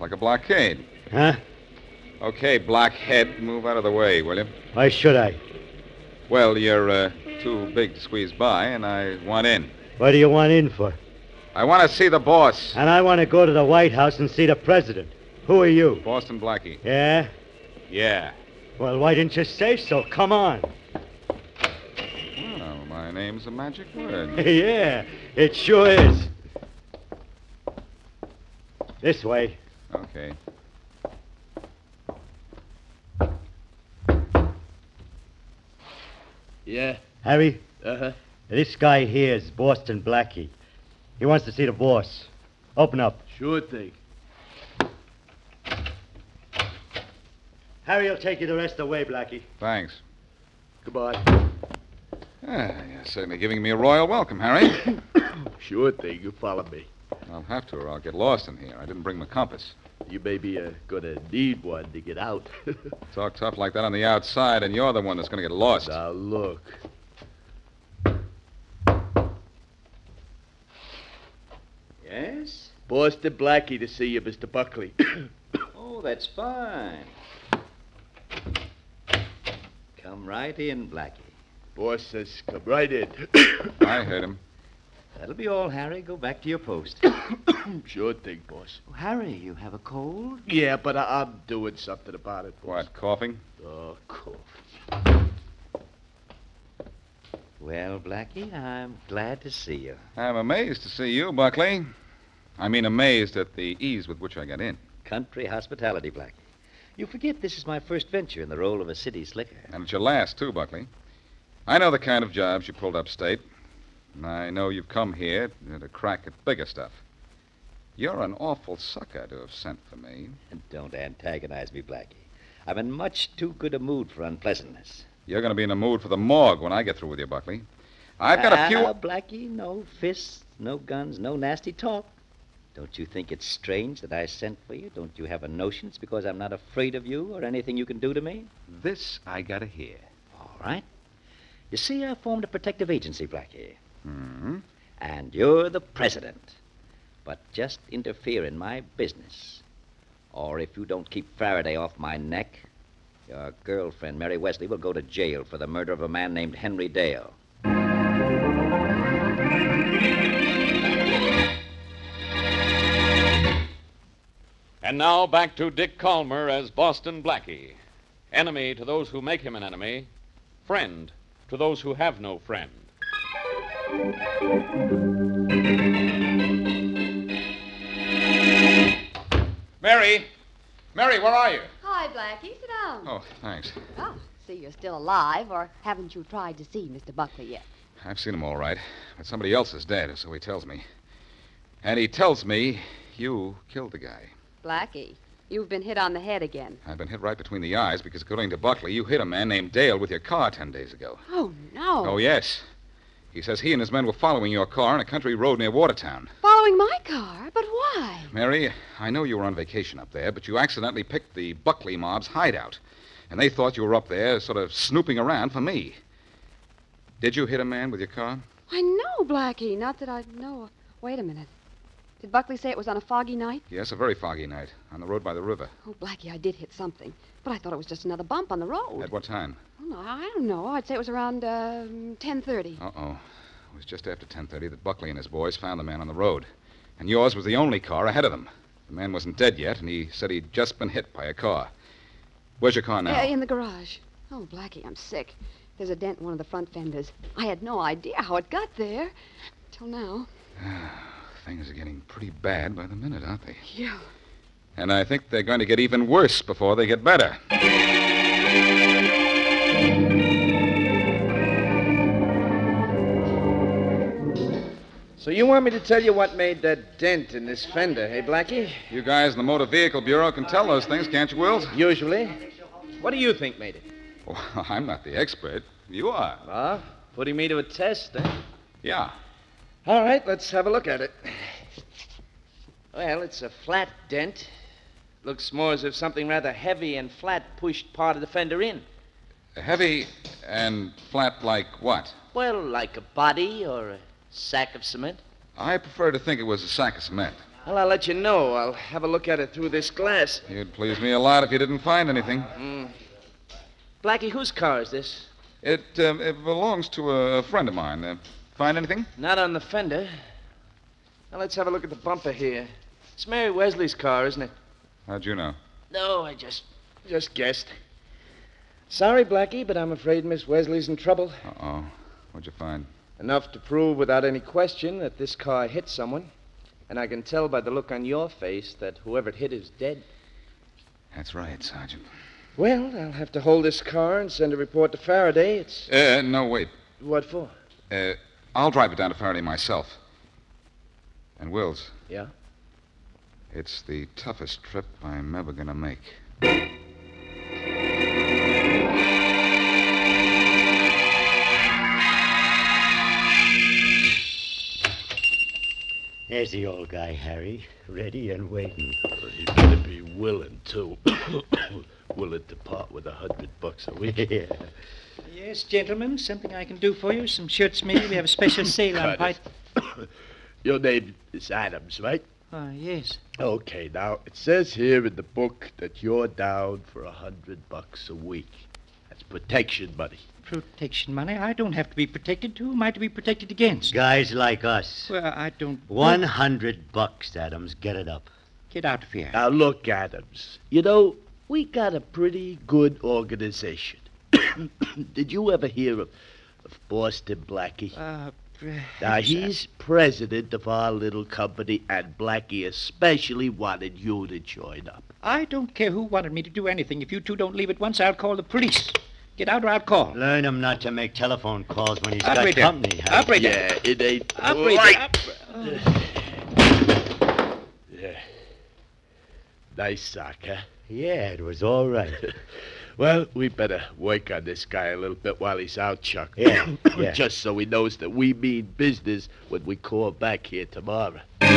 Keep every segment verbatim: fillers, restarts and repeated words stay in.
like a blockade. Huh? Okay, blockhead, move out of the way, will you? Why should I? Well, you're uh, too big to squeeze by, and I want in. What do you want in for? I want to see the boss. And I want to go to the White House and see the president. Who are you? Boston Blackie. Yeah? Yeah. Well, why didn't you say so? Come on. Well, my name's a magic word. Yeah, it sure is. This way. Okay. Yeah. Harry, Uh-huh. this guy here is Boston Blackie. He wants to see the boss. Open up. Sure thing. Harry will take you the rest of the way, Blackie. Thanks. Goodbye. Ah, you're certainly giving me a royal welcome, Harry. Sure thing. You follow me. I'll have to, or I'll get lost in here. I didn't bring my compass. You may be uh, gonna need one to get out. Talk tough like that on the outside, and you're the one that's going to get lost. Now, look. Yes? Boston Blackie to see you, Mister Buckley. Oh, that's fine. Come right in, Blackie. Boss says come right in. I heard him. That'll be all, Harry. Go back to your post. Sure thing, boss. Oh, Harry, you have a cold? Yeah, but I- I'm doing something about it, boss. What, coughing? Oh, cool. Well, Blackie, I'm glad to see you. I'm amazed to see you, Buckley. I mean, amazed at the ease with which I got in. Country hospitality, Blackie. You forget this is my first venture in the role of a city slicker. And it's your last, too, Buckley. I know the kind of jobs you pulled upstate. And I know you've come here to crack at bigger stuff. You're an awful sucker to have sent for me. Don't antagonize me, Blackie. I'm in much too good a mood for unpleasantness. You're going to be in the mood for the morgue when I get through with you, Buckley. I've got a few... Ah, Blackie, no fists, no guns, no nasty talk. Don't you think it's strange that I sent for you? Don't you have a notion it's because I'm not afraid of you or anything you can do to me? This I got to hear. All right. You see, I formed a protective agency, Blackie. Hmm? And you're the president. But just interfere in my business. Or if you don't keep Faraday off my neck, your girlfriend, Mary Wesley, will go to jail for the murder of a man named Henry Dale. And now back to Dick Calmer as Boston Blackie. Enemy to those who make him an enemy. Friend to those who have no friend. Mary! Mary, where are you? Hi, Blackie. Sit down. Oh, thanks. Oh, see, you're still alive, or haven't you tried to see Mister Buckley yet? I've seen him all right, but somebody else is dead, so he tells me. And he tells me you killed the guy. Blackie, you've been hit on the head again. I've been hit right between the eyes because, according to Buckley, you hit a man named Dale with your car ten days ago. Oh, no. Oh, yes. He says he and his men were following your car on a country road near Watertown. Following my car? But why? Mary, I know you were on vacation up there, but you accidentally picked the Buckley mob's hideout. And they thought you were up there sort of snooping around for me. Did you hit a man with your car? I know, Blackie. Not that I know. Wait a minute. Did Buckley say it was on a foggy night? Yes, a very foggy night, on the road by the river. Oh, Blackie, I did hit something. But I thought it was just another bump on the road. At what time? Oh, no, I don't know. I'd say it was around uh, ten thirty. Uh-oh. It was just after ten thirty that Buckley and his boys found the man on the road. And yours was the only car ahead of them. The man wasn't dead yet, and he said he'd just been hit by a car. Where's your car now? Uh, in the garage. Oh, Blackie, I'm sick. There's a dent in one of the front fenders. I had no idea how it got there. Till now. Things are getting pretty bad by the minute, aren't they? Yeah. And I think they're going to get even worse before they get better. So you want me to tell you what made that dent in this fender, hey, Blackie? You guys in the Motor Vehicle Bureau can tell those things, can't you, Wills? Usually. What do you think made it? Well, I'm not the expert. You are. Ah, putting me to a test, eh? Yeah. All right, let's have a look at it. Well, it's a flat dent. Looks more as if something rather heavy and flat pushed part of the fender in. Heavy and flat like what? Well, like a body or a sack of cement. I prefer to think it was a sack of cement. Well, I'll let you know. I'll have a look at it through this glass. You'd please me a lot if you didn't find anything. Mm. Blackie, whose car is this? It, um, it belongs to a friend of mine. Uh, find anything? Not on the fender. Now, let's have a look at the bumper here. It's Mary Wesley's car, isn't it? How'd you know? No, I just... just guessed. Sorry, Blackie, but I'm afraid Miss Wesley's in trouble. Uh-oh. What'd you find? Enough to prove without any question that this car hit someone. And I can tell by the look on your face that whoever it hit is dead. That's right, Sergeant. Well, I'll have to hold this car and send a report to Faraday. It's... Uh, no, wait. What for? Uh, I'll drive it down to Faraday myself. And Wills. Yeah? It's the toughest trip I'm ever gonna make. There's the old guy, Harry, ready and waiting. He better be willing, too. Willing to part with a hundred bucks a week. Yeah. Yes, gentlemen, something I can do for you. Some shirts, maybe. We have a special sale on Cut pipe. it. Your name is Adams, right? Ah, yes. Okay, now, it says here in the book that you're down for a hundred bucks a week. That's protection money. Protection money? I don't have to be protected. Who am I to be protected against? Guys like us. Well, I don't... One hundred bucks, Adams. Get it up. Get out of here. Now, look, Adams. You know, we got a pretty good organization. Did you ever hear of, of Boston Blackie? Uh, Now, he's president of our little company, and Blackie especially wanted you to join up. I don't care who wanted me to do anything. If you two don't leave at once, I'll call the police. Get out or I'll call. Learn him not to make telephone calls when he's Operator. got company. Harry. Operator. Yeah, it ain't Operator. right. Op- oh. Yeah. Nice sock, huh? Yeah, it was all right. Well, we better work on this guy a little bit while he's out, Chuck. Yeah, yeah. Just so he knows that we mean business when we call back here tomorrow.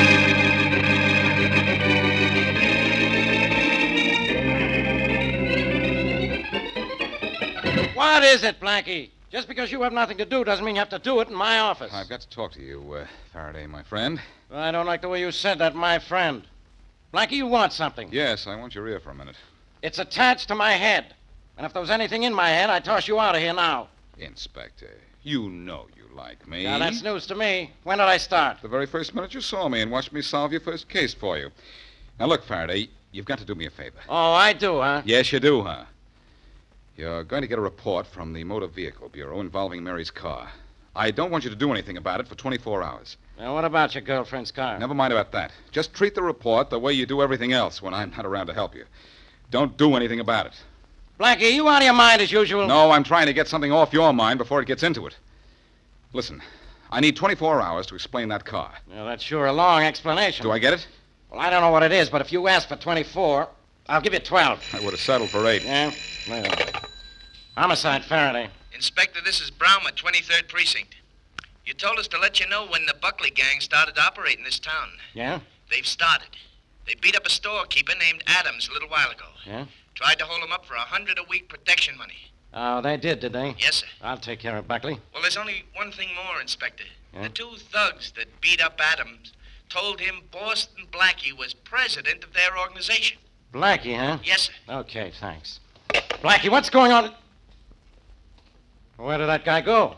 What is it, Blackie? Just because you have nothing to do doesn't mean you have to do it in my office. I've got to talk to you, uh, Faraday, my friend. I don't like the way you said that, my friend. Blackie, you want something. Yes, I want your ear for a minute. It's attached to my head. And if there was anything in my head, I'd toss you out of here now. Inspector, you know you like me. Now, that's news to me. When did I start? The very first minute you saw me and watched me solve your first case for you. Now, look, Faraday, you've got to do me a favor. Oh, I do, huh? Yes, you do, huh? You're going to get a report from the Motor Vehicle Bureau involving Mary's car. I don't want you to do anything about it for twenty-four hours. Now, what about your girlfriend's car? Never mind about that. Just treat the report the way you do everything else when I'm not around to help you. Don't do anything about it. Blackie, you out of your mind as usual? No, I'm trying to get something off your mind before it gets into it. Listen, I need twenty-four hours to explain that car. Well, that's sure a long explanation. Do I get it? Well, I don't know what it is, but if you ask for twenty-four, I'll give you twelve. I would have settled for eight. Yeah? Well, homicide, Faraday. Inspector, this is Brown at twenty-third Precinct. You told us to let you know when the Buckley gang started operating this town. Yeah? They've started. They beat up a storekeeper named Adams a little while ago. Yeah? Tried to hold him up for a hundred a week protection money. Oh, they did, did they? Yes, sir. I'll take care of Buckley. Well, there's only one thing more, Inspector. Yeah? The two thugs that beat up Adams told him Boston Blackie was president of their organization. Blackie, huh? Yes, sir. Okay, thanks. Blackie, what's going on? Where did that guy go?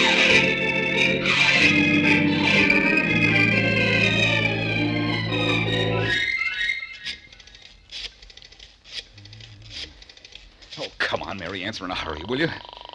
Oh, come on, Mary. Answer in a hurry, will you?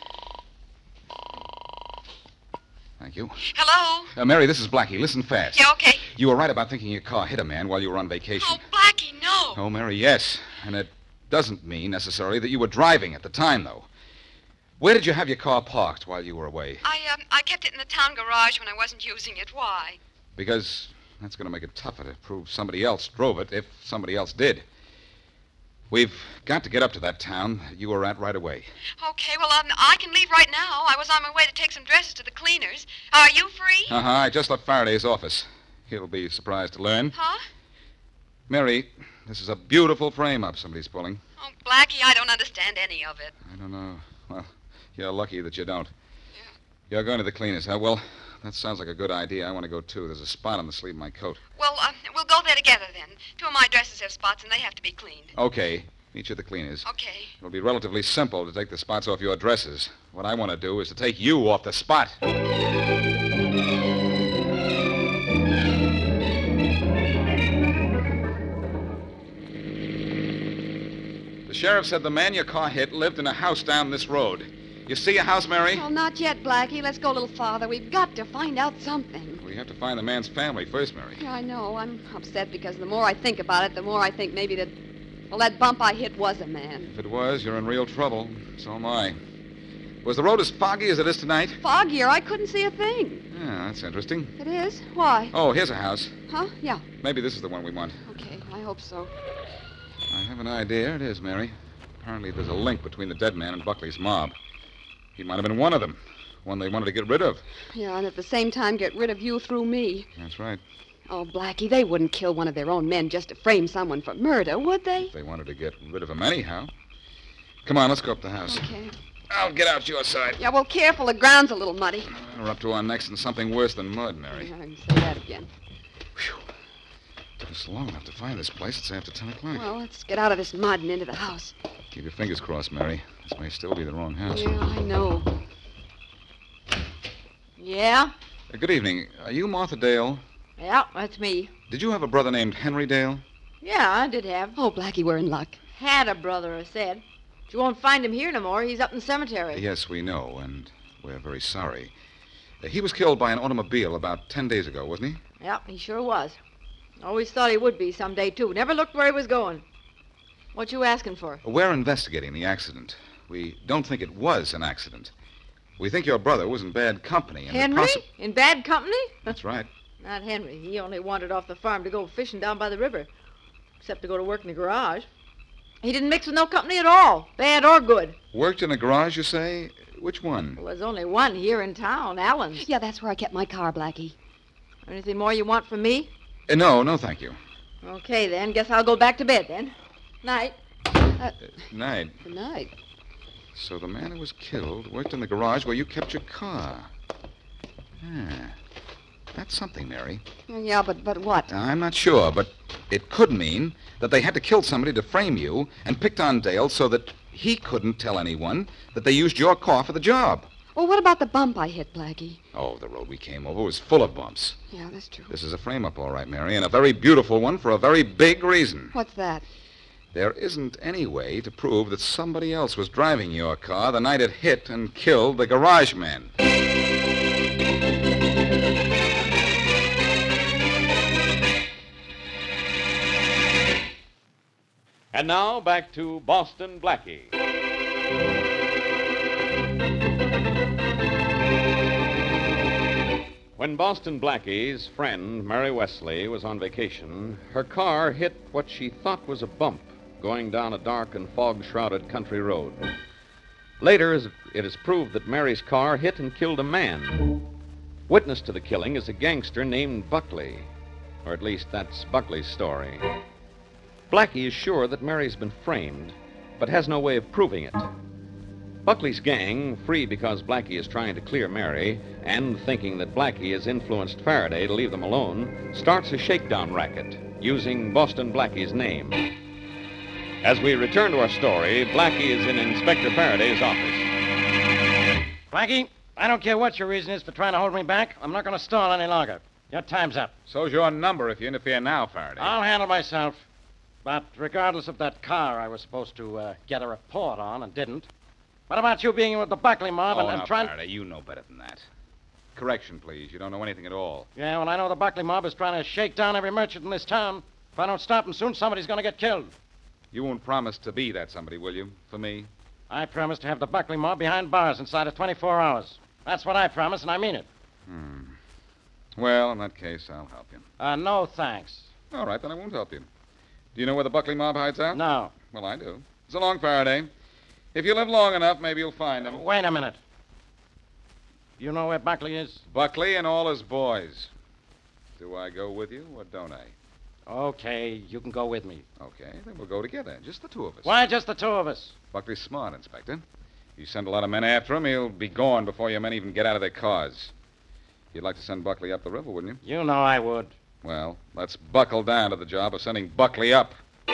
Thank you. Hello? Uh, Mary, this is Blackie. Listen fast. Yeah, okay. You were right about thinking your car hit a man while you were on vacation. Oh, Blackie, no. Oh, Mary, yes. And it doesn't mean necessarily that you were driving at the time, though. Where did you have your car parked while you were away? I, um, I kept it in the town garage when I wasn't using it. Why? Because that's going to make it tougher to prove somebody else drove it, if somebody else did. We've got to get up to that town that you were at right away. Okay, well, um, I can leave right now. I was on my way to take some dresses to the cleaners. Are you free? Uh-huh. I just left Faraday's office. He'll be surprised to learn. Huh? Mary, this is a beautiful frame-up somebody's pulling. Oh, Blackie, I don't understand any of it. I don't know. Well, you're lucky that you don't. Yeah. You're going to the cleaners, huh? Well, that sounds like a good idea. I want to go, too. There's a spot on the sleeve of my coat. Well, uh, we'll go there together then. Two of my dresses have spots, and they have to be cleaned. Okay. Meet you at the cleaners. Okay. It'll be relatively simple to take the spots off your dresses. What I want to do is to take you off the spot. The sheriff said the man your car hit lived in a house down this road. You see a house, Mary? Well, not yet, Blackie. Let's go a little farther. We've got to find out something. We have to find the man's family first, Mary. Yeah, I know. I'm upset because the more I think about it, the more I think maybe that, well, that bump I hit was a man. If it was, you're in real trouble. So am I. Was the road as foggy as it is tonight? Foggier? I couldn't see a thing. Yeah, that's interesting. It is? Why? Oh, here's a house. Huh? Yeah. Maybe this is the one we want. Okay, I hope so. I have an idea. It is, Mary. Apparently there's a link between the dead man and Buckley's mob. He might have been one of them. One they wanted to get rid of. Yeah, and at the same time get rid of you through me. That's right. Oh, Blackie, they wouldn't kill one of their own men just to frame someone for murder, would they? If they wanted to get rid of him anyhow. Come on, let's go up the house. Okay. I'll get out your side. Yeah, well, careful. The ground's a little muddy. We're up to our necks in something worse than mud, Mary. Yeah, I can say that again. Took us long enough to find this place. It's after ten o'clock. Well, let's get out of this mud and into the house. Keep your fingers crossed, Mary. This may still be the wrong house. Yeah, I know. Yeah? Uh, good evening. Are you Martha Dale? Yeah, that's me. Did you have a brother named Henry Dale? Yeah, I did have. Oh, Blackie, we're in luck. Had a brother, I said. But you won't find him here no more. He's up in the cemetery. Yes, we know, and we're very sorry. Uh, he was killed by an automobile about ten days ago, wasn't he? Yeah, he sure was. Always thought he would be someday, too. Never looked where he was going. What you asking for? We're investigating the accident. We don't think it was an accident. We think your brother was in bad company. And Henry? possi- In bad company? That's right. Not Henry. He only wandered off the farm to go fishing down by the river. Except to go to work in the garage. He didn't mix with no company at all, bad or good. Worked in a garage, you say? Which one? Well, there's only one here in town, Allen's. Yeah, that's where I kept my car, Blackie. Anything more you want from me? Uh, no, no, thank you. Okay, then. Guess I'll go back to bed, then. Night. Uh, Night. good night. So the man who was killed worked in the garage where you kept your car. Ah, that's something, Mary. Yeah, but but what? I'm not sure, but it could mean that they had to kill somebody to frame you and picked on Dale so that he couldn't tell anyone that they used your car for the job. Well, what about the bump I hit, Blackie? Oh, the road we came over was full of bumps. Yeah, that's true. This is a frame-up, all right, Mary, and a very beautiful one for a very big reason. What's that? There isn't any way to prove that somebody else was driving your car the night it hit and killed the garage man. And now back to Boston Blackie. When Boston Blackie's friend, Mary Wesley, was on vacation, her car hit what she thought was a bump going down a dark and fog-shrouded country road. Later, it is proved that Mary's car hit and killed a man. Witness to the killing is a gangster named Buckley, or at least that's Buckley's story. Blackie is sure that Mary's been framed, but has no way of proving it. Buckley's gang, free because Blackie is trying to clear Mary, and thinking that Blackie has influenced Faraday to leave them alone, starts a shakedown racket using Boston Blackie's name. As we return to our story, Blackie is in Inspector Faraday's office. Blackie, I don't care what your reason is for trying to hold me back. I'm not going to stall any longer. Your time's up. So's your number if you interfere now, Faraday. I'll handle myself. But regardless of that car I was supposed to uh, get a report on and didn't, what about you being with the Buckley mob oh, and, and now, trying... Faraday, you know better than that. Correction, please. You don't know anything at all. Yeah, well, I know the Buckley mob is trying to shake down every merchant in this town. If I don't stop them soon, somebody's going to get killed. You won't promise to be that somebody, will you? For me? I promise to have the Buckley mob behind bars inside of twenty-four hours. That's what I promise, and I mean it. Hmm. Well, in that case, I'll help you. Uh, no thanks. All right, then I won't help you. Do you know where the Buckley mob hides out? No. Well, I do. So long, Faraday. If you live long enough, maybe you'll find him. Wait a minute. You know where Buckley is? Buckley and all his boys. Do I go with you or don't I? Okay, you can go with me. Okay, then we'll go together. Just the two of us. Why just the two of us? Buckley's smart, Inspector. You send a lot of men after him, he'll be gone before your men even get out of their cars. You'd like to send Buckley up the river, wouldn't you? You know I would. Well, let's buckle down to the job of sending Buckley up.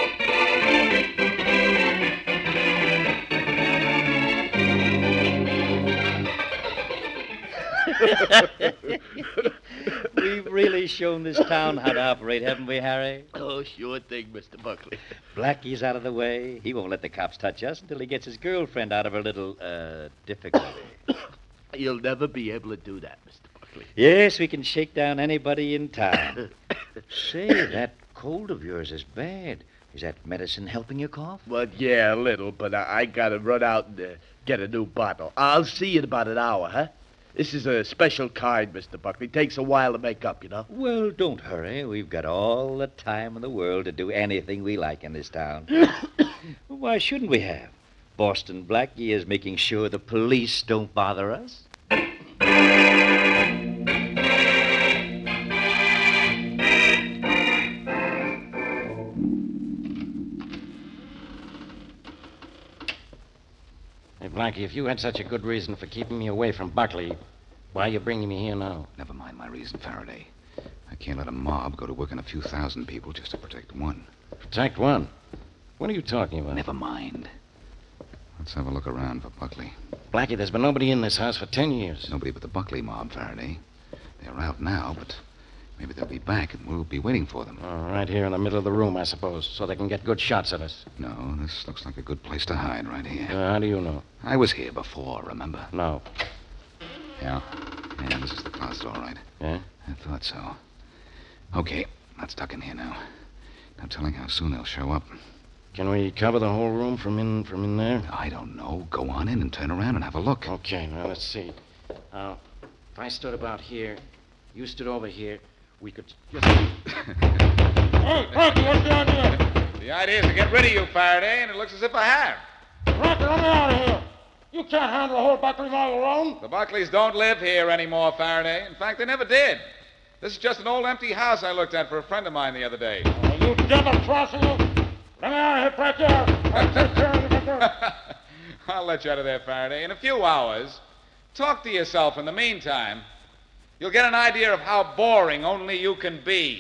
We've really shown this town how to operate, haven't we, Harry? Oh, sure thing, Mister Buckley. Blackie's out of the way. He won't let the cops touch us until he gets his girlfriend out of her little, uh, difficulty. You'll never be able to do that, Mister Buckley. Yes, we can shake down anybody in town. Say, that cold of yours is bad. Is that medicine helping your cough? Well, yeah, a little, but I, I gotta run out and uh, get a new bottle. I'll see you in about an hour, huh? This is a special kind, Mister Buckley. Takes a while to make up, you know. Well, don't hurry. We've got all the time in the world to do anything we like in this town. Why shouldn't we have? Boston Blackie is making sure the police don't bother us. Hey, Blackie, if you had such a good reason for keeping me away from Buckley, why are you bringing me here now? Never mind my reason, Faraday. I can't let a mob go to work on a few thousand people just to protect one. Protect one? What are you talking about? Never mind. Let's have a look around for Buckley. Blackie, there's been nobody in this house for ten years. Nobody but the Buckley mob, Faraday. They're out now, but maybe they'll be back and we'll be waiting for them. Oh, right here in the middle of the room, I suppose, so they can get good shots at us. No, this looks like a good place to hide right here. Uh, how do you know? I was here before, remember? No. Yeah. Yeah, this is the closet, all right. Yeah? I thought so. Okay, let's duck in here now. No telling how soon they'll show up. Can we cover the whole room from in from in there? I don't know. Go on in and turn around and have a look. Okay, now let's see. Now, if I stood about here, you stood over here, we could just... Hey, Rocky, what's the idea? The idea is to get rid of you, Faraday, and it looks as if I have. Rocky, let me out of here. You can't handle the whole Buckley mob alone. The Buckleys don't live here anymore, Faraday. In fact, they never did. This is just an old empty house I looked at for a friend of mine the other day. Oh, you double-crosser, you... Let me out of here, right there. I'll take care of you. I'll let you out of there, Faraday. In a few hours, talk to yourself in the meantime. You'll get an idea of how boring only you can be.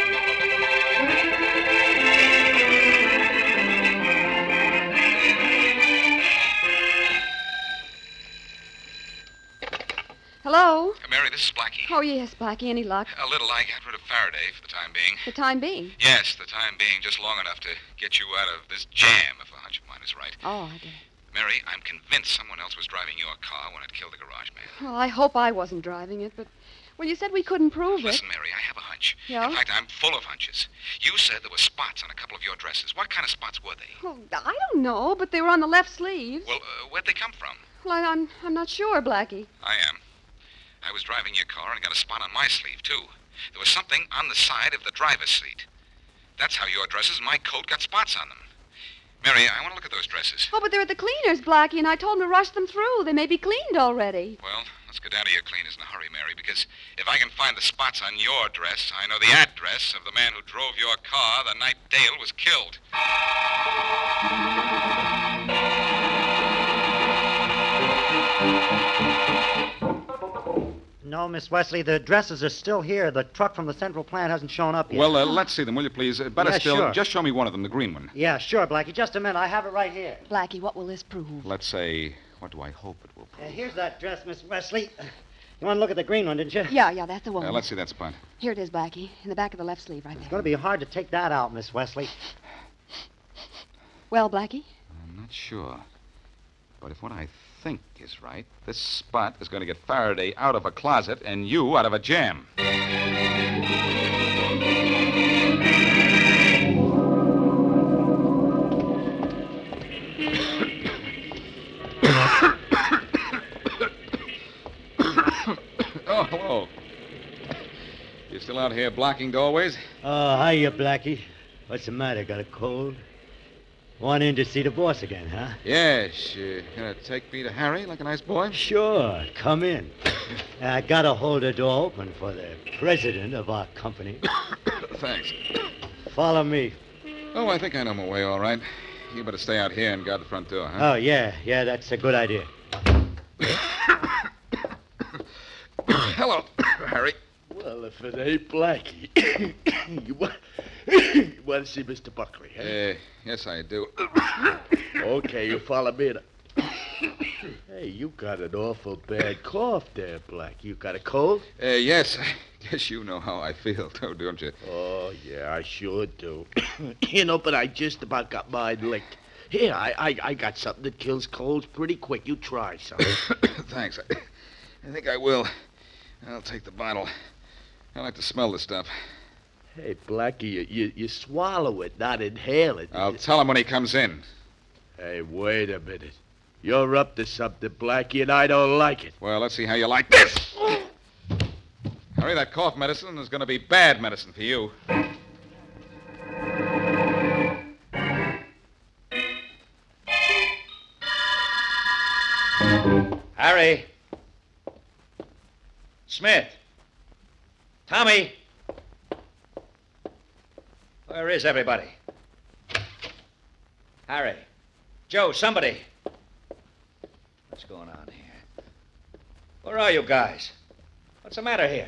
Hello? Mary, this is Blackie. Oh, yes, Blackie. Any luck? A little. I got rid of Faraday for the time being. The time being? Yes, the time being, just long enough to get you out of this jam, if a hunch of mine is right. Oh, I did. Mary, I'm convinced someone else was driving your car when it killed the garage man. Well, I hope I wasn't driving it, but... Well, you said we couldn't prove it. Listen, Mary, I have a hunch. Yeah? In fact, I'm full of hunches. You said there were spots on a couple of your dresses. What kind of spots were they? Well, I don't know, but they were on the left sleeves. Well, uh, where'd they come from? Well, I, I'm, I'm not sure, Blackie. I am. I was driving your car and got a spot on my sleeve, too. There was something on the side of the driver's seat. That's how your dresses and my coat got spots on them. Mary, I want to look at those dresses. Oh, but they're at the cleaners, Blackie, and I told them to rush them through. They may be cleaned already. Well, let's go down to your cleaners in a hurry, Mary, because if I can find the spots on your dress, I know the address of the man who drove your car the night Dale was killed. No, Miss Wesley, the dresses are still here. The truck from the central plant hasn't shown up yet. Well, uh, let's see them, will you, please? Uh, better Yeah, still, sure. just show me one of them, the green one. Yeah, sure, Blackie. Just a minute. I have it right here. Blackie, what will this prove? Let's say, what do I hope it will Uh, here's that dress, Miss Wesley. You want to look at the green one, didn't you? Yeah, yeah, that's the one. Uh, let's see that spot. Here it is, Blackie, in the back of the left sleeve right It's there. going to be hard to take that out, Miss Wesley. Well, Blackie? I'm not sure. But if what I think is right, this spot is going to get Faraday out of a closet and you out of a jam. Oh, hello. You still out here blocking doorways? Oh, hiya, Blackie. What's the matter? Got a cold? Want in to see the boss again, huh? Yes. You gonna take me to Harry like a nice boy? Sure. Come in. I gotta hold the door open for the president of our company. Thanks. Follow me. Oh, I think I know my way all right. You better stay out here and guard the front door, huh? Oh, yeah. Yeah, that's a good idea. Hello. if it ain't Blackie. you, want, you want to see Mister Buckley, huh? Uh, yes, I do. Okay, you follow me. To... Hey, you got an awful bad cough there, Blackie. You got a cold? Uh, yes, I guess you know how I feel, too, don't you? Oh, yeah, I sure do. You know, but I just about got mine licked. Here, I, I, I got something that kills colds pretty quick. You try some. Thanks. I, I think I will. I'll take the bottle. I like to smell this stuff. Hey, Blackie, you, you, you swallow it, not inhale it. I'll tell him when he comes in. Hey, wait a minute. You're up to something, Blackie, and I don't like it. Well, let's see how you like this. Harry, that cough medicine is going to be bad medicine for you. Harry. Smith. Tommy. Where is everybody? Harry. Joe, somebody. What's going on here? Where are you guys? What's the matter here?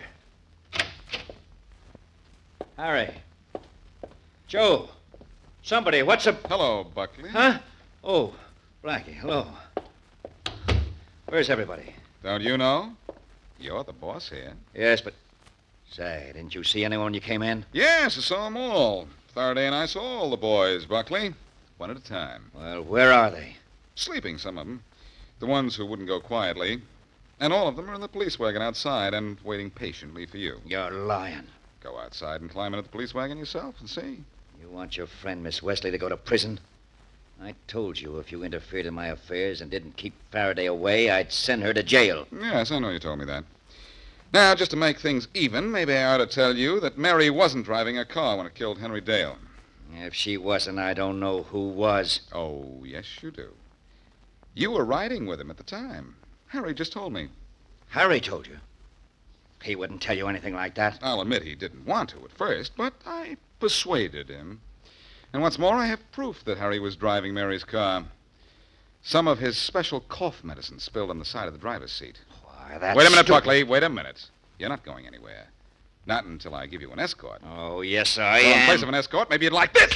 Harry. Joe. Somebody, what's the... Hello, Buckley. Huh? Oh, Blackie, hello. Where's everybody? Don't you know? You're the boss here. Yes, but... Say, didn't you see anyone when you came in? Yes, I saw them all. Faraday and I saw all the boys, Buckley. One at a time. Well, where are they? Sleeping, some of them. The ones who wouldn't go quietly. And all of them are in the police wagon outside and waiting patiently for you. You're lying. Go outside and climb into the police wagon yourself and see. You want your friend, Miss Wesley, to go to prison? I told you if you interfered in my affairs and didn't keep Faraday away, I'd send her to jail. Yes, I know you told me that. Now, just to make things even, maybe I ought to tell you that Mary wasn't driving a car when it killed Henry Dale. If she wasn't, I don't know who was. Oh, yes, you do. You were riding with him at the time. Harry just told me. Harry told you? He wouldn't tell you anything like that. I'll admit he didn't want to at first, but I persuaded him. And what's more, I have proof that Harry was driving Mary's car. Some of his special cough medicine spilled on the side of the driver's seat. Why, that's Wait a minute, stupid. Buckley. Wait a minute. You're not going anywhere. Not until I give you an escort. Oh, yes, I So am. in place of an escort, maybe you'd like this.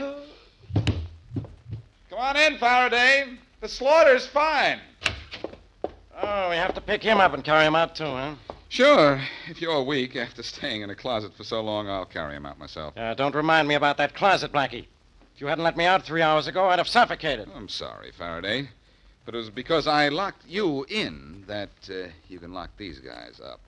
Come on in, Faraday. The slaughter's fine. Oh, we have to pick him up and carry him out, too, huh? Sure. If you're weak, after staying in a closet for so long, I'll carry him out myself. Uh, don't remind me about that closet, Blackie. If you hadn't let me out three hours ago, I'd have suffocated. I'm sorry, Faraday. But it was because I locked you in that uh, you can lock these guys up.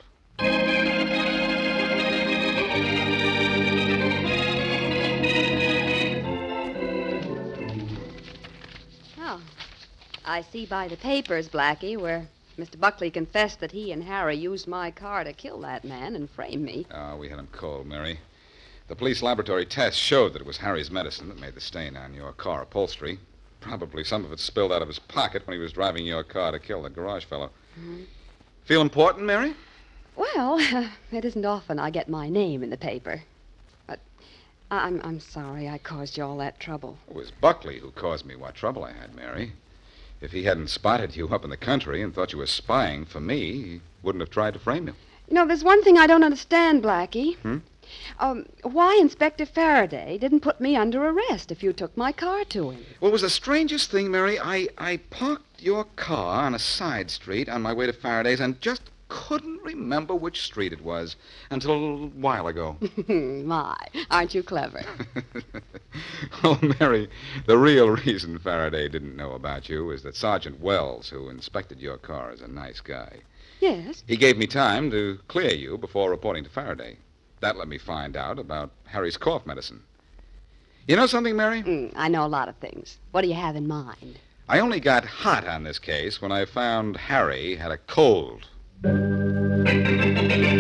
Oh, I see by the papers, Blackie, where Mister Buckley confessed that he and Harry used my car to kill that man and frame me. Oh, we had him cold, Mary. The police laboratory test showed that it was Harry's medicine that made the stain on your car upholstery. Probably some of it spilled out of his pocket when he was driving your car to kill the garage fellow. Mm-hmm. Feel important, Mary? Well, it isn't often I get my name in the paper. But I'm, I'm sorry I caused you all that trouble. It was Buckley who caused me what trouble I had, Mary. If he hadn't spotted you up in the country and thought you were spying for me, he wouldn't have tried to frame you. You know, there's one thing I don't understand, Blackie. Hmm? Um, why Inspector Faraday didn't put me under arrest if you took my car to him. Well, it was the strangest thing, Mary. I, I parked your car on a side street on my way to Faraday's and just couldn't remember which street it was until a little while ago. My, aren't you clever? Oh, Mary, the real reason Faraday didn't know about you is that Sergeant Wells, who inspected your car, is a nice guy. Yes. He gave me time to clear you before reporting to Faraday. That let me find out about Harry's cough medicine. You know something, Mary? Mm, I know a lot of things. What do you have in mind? I only got hot on this case when I found Harry had a cold.